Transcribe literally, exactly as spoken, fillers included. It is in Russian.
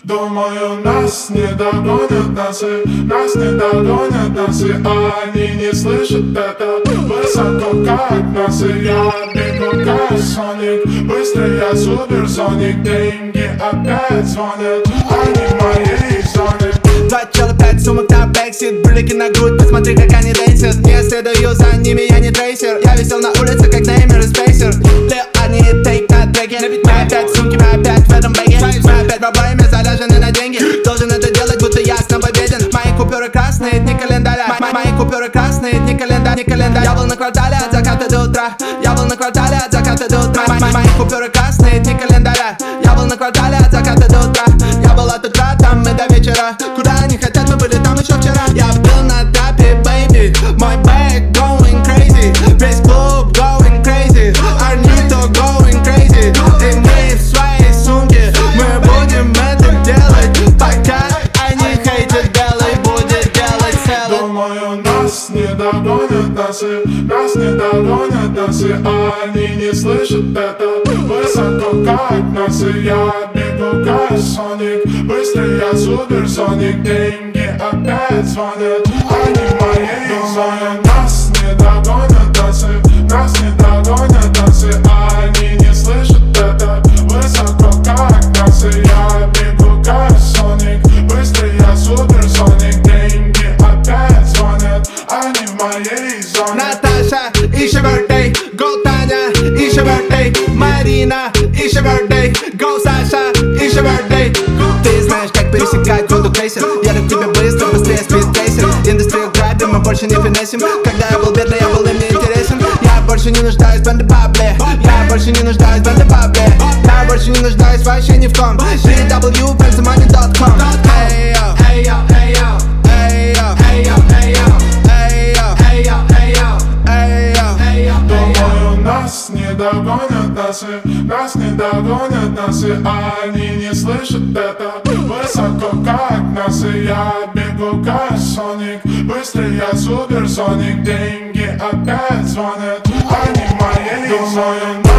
Думаю, нас не догонят носы, нас не догонят носы, а они не слышат это. Высоко как носы, я бегу как Соник, быстрый я суперсоник, деньги опять звонят, они в моей зоне. Два чела, пять сумок на бэксит, брюлики на грудь, посмотри как они дэнсят. Не следую за ними, я не трейсер, я висел на улице как Неймер и Спейсер. Лил они тейп на треке, мы опять сумки, мы опять в этом бэге. Мы опять в проблеме, заряжены на деньги, должен это делать, будто я снова беден. Мои купюры красные, дни календаря, Мо мои купюры красные, дни календаря, не календарь. Я был на квартале от заката до утра, я был на квартале от заката до утра. Мо мои купюры красные, дни календаря, я был на квартале от заката до утра. Я был от утра, там мы до вечера, куда они хотят, мы были там еще вчера. Я был на трапе, baby, мой бэк going crazy, весь клуб going crazy, Арнито going crazy. И мы в своей сумке, мы будем это делать, пока они хейтят, делай, будет делать целый. Думаю, нас не догонят носы, нас не догонят носы, а они не слышат это. Высоко как носы, я бегу как Соник, быстрый я суперсоник, деньги опять звонят, они в моей зоне. Нас не догонят носы, нас не догонят носы, а они не слышат это. Высоко как носы, я бегу как Соник, быстрый я суперсоник, деньги опять звонят, они в моей зоне. Наташа, it's your birthday, go Таня, it's your birthday, Марина, it's your birthday, go Саша, it's your birthday. Ты знаешь, как пересекать воду крейсер, я к тебе быстро, быстрее спидтрейсер. Индустрию грабим, мы больше не финесим. Когда я был бедный, я был им не интересен. Я больше не нуждаюсь в бэндэ-бабле, я больше не нуждаюсь в бэндэ-бабле, я больше не нуждаюсь вообще ни в ком. би дабл ю фэнсимани точка ком. Эй йо, эй йо, эй йо, эй йо, эй йо, эй йо, эй йо, эй йо, эй йо, эй йо, эй йо. Думаю, нас не догонят носы, нас не догонят носы, а они не слышат это. Высоко как носы, я бегу как Соник, быстрый я суперсоник, деньги опять звонят, они в моей зоне.